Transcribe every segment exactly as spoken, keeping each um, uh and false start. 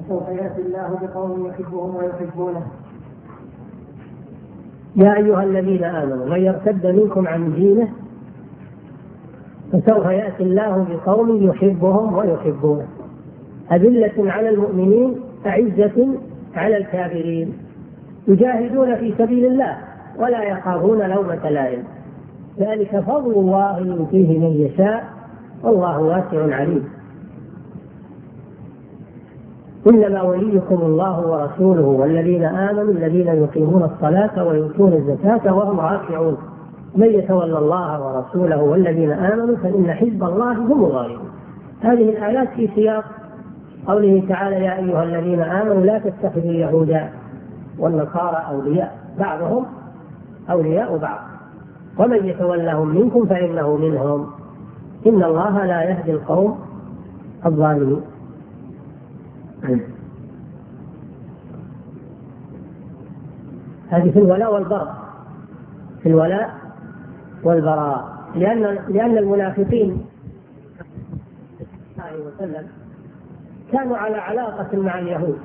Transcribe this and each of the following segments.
فسوف يأتي الله بقوم يحبهم ويحبونه. يا أيها الذين آمنوا من يرتد منكم عن دينه فسوف يأتي الله بقوم يحبهم ويحبونه أذلة على المؤمنين أعزة على الكافرين يجاهدون في سبيل الله ولا يخافون لومة لائم ذلك فضل الله يؤتيه من يشاء والله واسع عليم. إنما وليكم الله ورسوله والذين آمنوا الذين يقيمون الصلاة ويؤتون الزكاة وهم راكعون من يتولى الله ورسوله والذين آمنوا فإن حزب الله هم الغالبون. هذه الآيات في سياق قوله تعالى يا أيها الذين آمنوا لا تتخذوا اليهود والنصارى أولياء بعضهم أولياء بعض ومن يتولهم منكم فإنه منهم إن الله لا يهدي القوم الظالمين. هذه في الولاء والبراء في الولاء والبراء لأن لأن المنافقين عليه وسلم كانوا على علاقة مع اليهود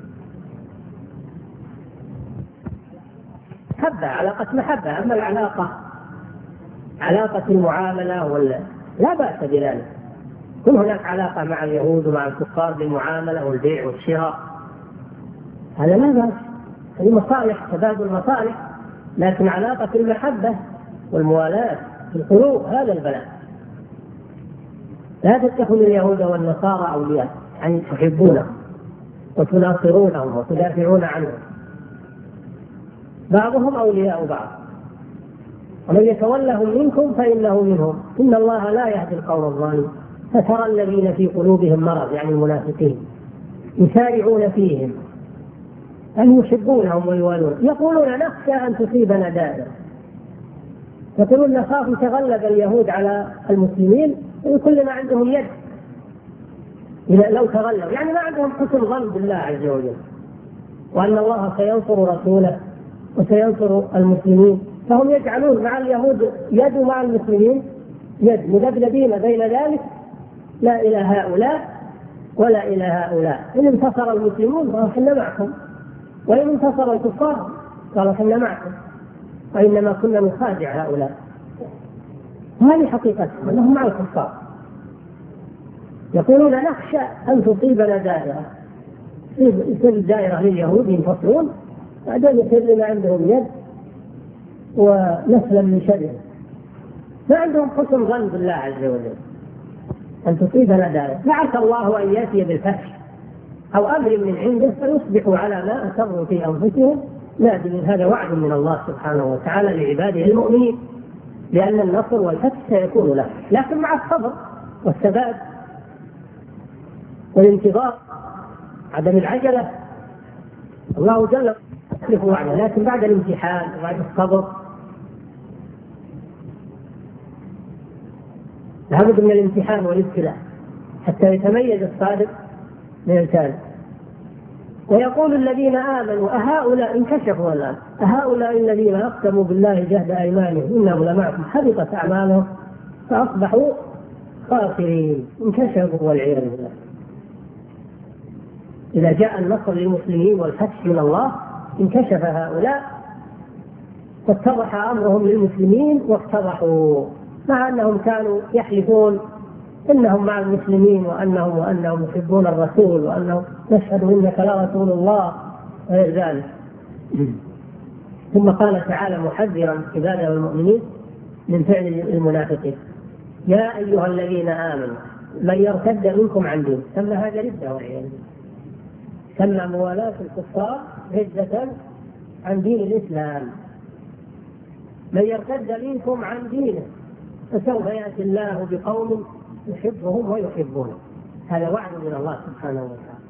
محبة علاقة محبة. أما العلاقة علاقة المعاملة ولا لا بأس بذلك كل هناك علاقة مع اليهود ومع الكفار بالمعاملة والبيع والشراء هذا لا بأس هذه مصالح تبادل مصالح لكن علاقة المحبة والموالاة في القلوب هذا البلاء. لا تتخذوا اليهود والنصارى أولياء أن تحبونهم وتناصرونهم وتدافعون عنهم بعضهم أولياء بعض ومن يتولهم منكم فإنه منهم إن الله لا يهدي القوم الظالمين. فترى الذين في قلوبهم مرض يعني المنافقين يسارعون فيهم أن يحبونهم ويوالون يقولون نخشى أن تصيبنا دائرة يقولون نخاف يتغلب اليهود على المسلمين وكلنا عندهم يد إذا لو تغلب يعني ما عندهم حسن ظن بالله عز وجل وأن الله سينصر رسوله وسينصر المسلمين فهم يجعلون مع اليهود يد ومع المسلمين يد مذبذبين بين ذلك لا إلى هؤلاء ولا إلى هؤلاء. إن انتصر المسلمون فإحنا معكم وإن انتصر الكفار قالوا إحنا معكم وإنما كنا نخادع هؤلاء. هذه حقيقتهم أنهم مع الكفار يقولون نخشى أن تصيبنا دائرة يصير الدائرة لليهود ينتصرون بعدين يصير لنا عندهم يد ونسلم من شرهم ما عندهم حسن ظن بالله عز وجل أن تصيبنا دائرة. فعسى الله أن يأتي بالفتح أو أمر من عنده فيصبحوا على ما أسروا في أنفسهم نادمين. هذا وعد من الله سبحانه وتعالى لعباده المؤمنين لأن النصر والفتح سيكون له لكن مع الصبر والثبات والانتظار عدم العجلة. الله جل يخلف وعده لكن بعد الامتحان وبعد الصبر لابد من الامتحان والابتلاء حتى يتميز الصادق من الكاذب. ويقول الذين آمنوا أهؤلاء انكشفوا الآن أهؤلاء الذين أقسموا بالله جهد أيمانهم إنهم لمعكم حبطت أعمالهم فأصبحوا خاسرين انكشفوا والعياذ بالله. إذا جاء النصر للمسلمين والفتح من الله انكشف هؤلاء واتضح أمرهم للمسلمين وافتضحوا مع أنهم كانوا يحلفون إنهم مع المسلمين وأنهم وأنهم يحبون الرسول وأنهم نشهد إنك لرسول الله وغير ذلك. ثم قال تعالى محذرا عباده المؤمنين من فعل المنافقين يا أيها الذين آمنوا من يرتد منكم عن دين سمى هذا ردة والعياذ بالله سمى موالاة الكفار ردة عن دين الإسلام. من يرتد منكم عن دينه فسوف يأتي الله بقوم يحبهم ويحبونه. هذا وعد من الله سبحانه وتعالى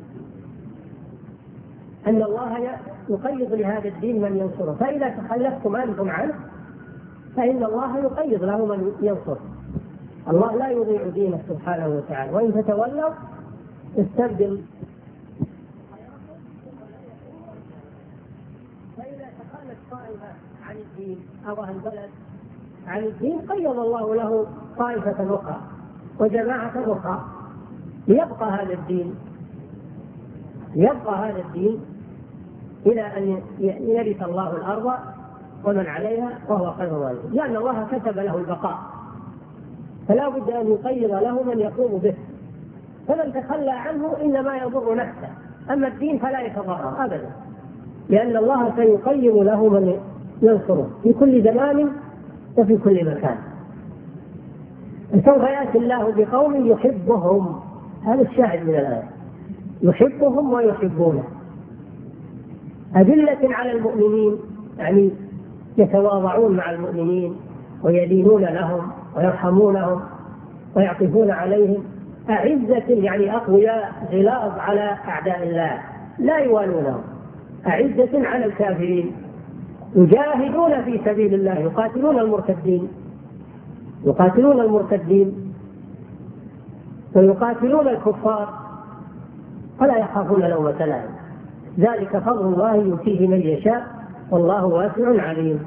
أن الله يقيض لهذا الدين من ينصره فإذا تخلفتم أنتم عنه فإن الله يقيض له من ينصره. الله لا يضيع دينه سبحانه وتعالى وإن تتولوا استبدل. فإذا تخلت طائفة عن الدين أو أهل البلد عن الدين قيض الله له طائفة أخرى وجماعة أخرى ليبقى هذا الدين يبقى هذا الدين إلى أن يرث الله الأرض ومن عليها وهو خير الوارثين، لأن الله كتب له البقاء، فلا بد أن يقيض له من يقوم به، فمن تخلى عنه إنما يضر نفسه، أما الدين فلا يتضرر أبدا، لأن الله سيقيم له من ينصره في كل زمان وفي كل مكان. سوف يأتي الله بقوم يحبهم، هذا الشاهد من الآية، يحبهم ويحبونه، أذلة على المؤمنين، يعني يتواضعون مع المؤمنين ويلينون لهم ويرحمونهم ويعطفون عليهم، أعزة يعني أقوياء غلاظ على أعداء الله لا يوالونهم، أعزة على الكافرين، يجاهدون في سبيل الله، يقاتلون المرتدين يقاتلون المرتدين ويقاتلون الكفار ولا يخافون لومة لائم، ذلك فضل الله يؤتيه من يشاء والله واسع عليم.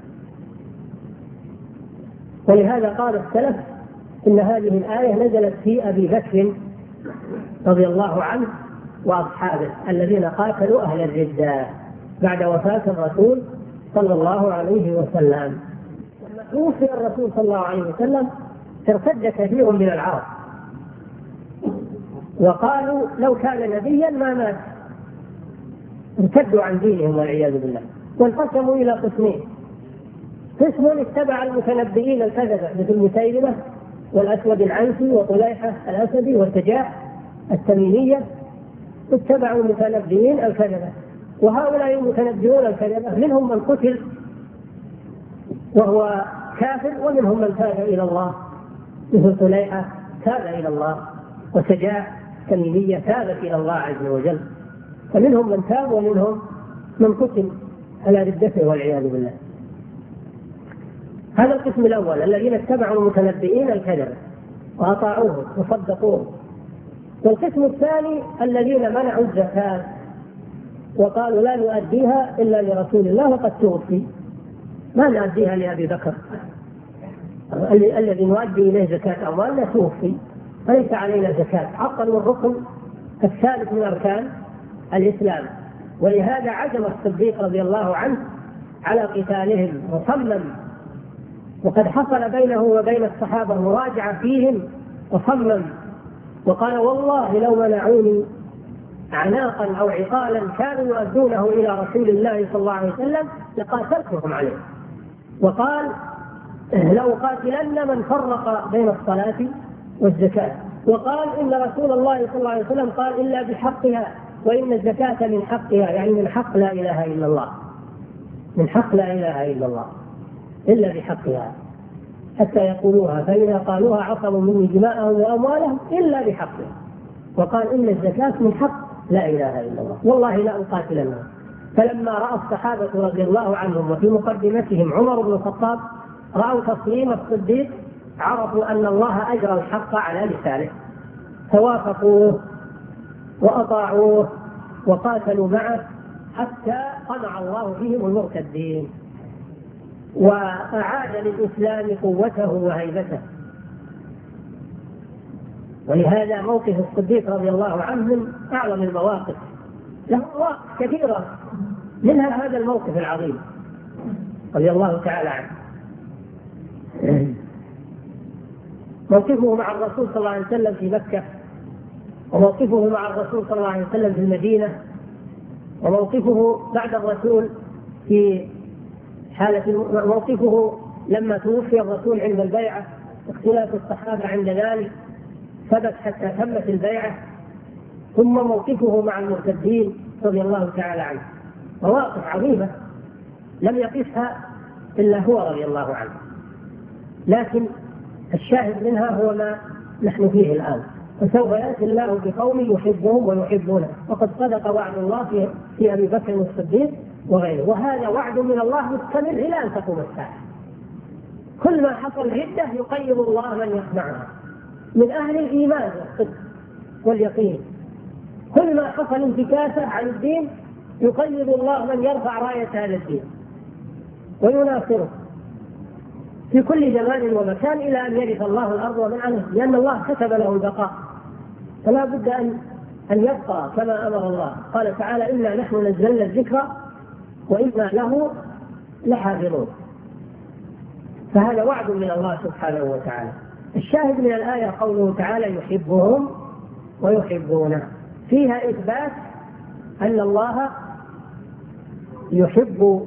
ولهذا قال السلف إن هذه الآية نزلت في أبي بكر رضي الله عنه وأصحابه الذين قاتلوا أهل الردة بعد وفاة الرسول صلى الله عليه وسلم. لما توفي الرسول صلى الله عليه وسلم ارتد كثير من العرب وقالوا لو كان نبيا ما مات، ارتدوا عن دينهم والعياذ بالله، وانقسموا إلى قسمين: قسم اتبع المتنبئين الكذبة مثل مسيلمة والأسود العنسي وطليحة الأسدي والسجاح التميمية، اتبعوا المتنبئين الكذبة، وهؤلاء المتنبئون الكذبة منهم من قتل وهو كافر، ومنهم من تاب إلى الله مثل طليحة تاب إلى الله، وسجاح التميمية تابت إلى الله عز وجل، فمنهم من تاب ومنهم من قتل على ردته والعياذ بالله. هذا القسم الأول الذين اتبعوا المتنبئين الكذبة وأطاعوه وصدقوه. والقسم الثاني الذين منعوا الزكاة وقالوا لا نؤديها إلا لرسول الله وقد توفي، ما نؤديها لأبي بكر، الذي نؤدي إليه زكاة أموالنا توفي فليس علينا زكاة، عطلوا الركن الثالث من أركان الإسلام. ولهذا عزم الصديق رضي الله عنه على قتالهم وصمم، وقد حصل بينه وبين الصحابة مراجعة فيهم، وصمم وقال والله لو منعوني عناقا أو عقالا كانوا يؤدونه إلى رسول الله صلى الله عليه وسلم لقاتلتهم عليه. وقال لأقاتلن من فرق بين الصلاة والزكاة. وقال إن رسول الله صلى الله عليه وسلم قال إلا بحقها، وإن الزكاة من حقها، يعني من حق لا إله إلا الله، من حق لا إله إلا الله إلا بحقها حتى يقولوها، فإذا قالوها عصموا مني دماءهم وأموالهم إلا بحقها. وقال إن الزكاة من حق لا إله إلا الله والله لا أقاتلنهم. فلما رأى الصحابة رضي الله عنهم وفي مقدمتهم عمر بن الخطاب رأوا تسليم الصديق عرفوا أن الله أجرى الحق على لسانه، فوافقوه وأطاعوه وقاتلوا معه حتى قمع الله فيهم المرتدين وأعاد للإسلام قوته وهيبته. ولهذا موقف الصديق رضي الله عنه من أعظم المواقف، له مواقف كثيرة منها هذا الموقف العظيم رضي الله تعالى عنه. موقفه مع الرسول صلى الله عليه وسلم في مكة، وموقفه مع الرسول صلى الله عليه وسلم في المدينة، وموقفه بعد الرسول في حالة موقفه لما توفي الرسول عند البيعة، اختلاف الصحابة عند ذلك ثبت حتى تمت البيعة، ثم موقفه مع المرتدين رضي الله تعالى عنه. مواقف عظيمة لم يقفها إلا هو رضي الله عنه، لكن الشاهد منها هو ما نحن فيه الآن. فسوف يأتي الله بقوم يحبهم ويحبونه، وقد صدق وعد الله في, في أبي بكر الصديق وغيره، وهذا وعد من الله مستمر إلى أن تقوم الساعة. كل ما حصل ردة يقيض الله من يسمعها من أهل الإيمان والصدق واليقين، كل ما حصل انتكاسة عن الدين يقيض الله من يرفع راية هذا الدين ويناصره في كل زمان ومكان إلى أن يرث الله الأرض ومن عليها، لأن الله كتب له البقاء، فلا بد أن أن يبقى كما أمر الله. قال تعالى إنا نحن نزلنا الذكر وإنا له لحافظون، فهذا وعد من الله سبحانه وتعالى. الشاهد من الآية قوله تعالى يحبهم ويحبونه، فيها إثبات أن الله يحب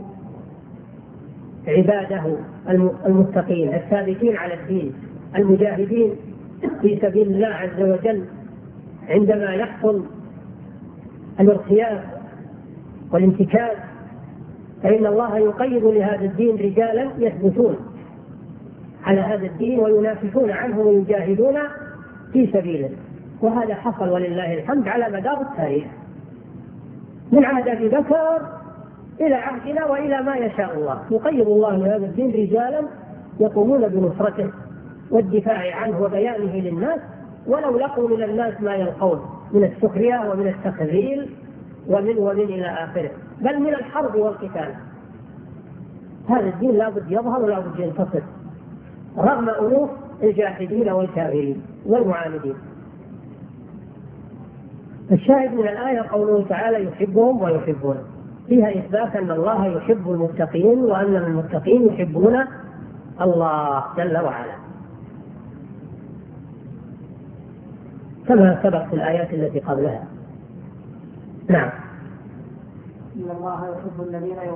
عباده المتقين الثابتين على الدين المجاهدين في سبيل الله عز وجل. عندما يحصل الارتياب والانتكاس فإن الله يقيد لهذا الدين رجالا يثبتون على هذا الدين وينافسون عنه ويجاهدون في سبيله، وهذا حصل ولله الحمد على مدار التاريخ من عهد أبي بكر إلى عهدنا وإلى ما يشاء الله. يقيد الله لهذا الدين رجالا يقومون بنصرته والدفاع عنه وبيانه للناس، ولو لقوا من الناس ما يلقون من السخرية ومن التخذيل ومن ومن إلى آخره، بل من الحرب والقتال. هذا الدين لا بد يظهر ولا بد ينتصر رغم أنوف الجاحدين والكافرين والمعاندين. الشاهد من الآية قوله تعالى يحبهم ويحبونه، فيها إثبات أن الله يحب المتقين وأن المتقين يحبون الله جل وعلا، كما سبق في الآيات التي قبلها. نعم. إن الله يحب الذين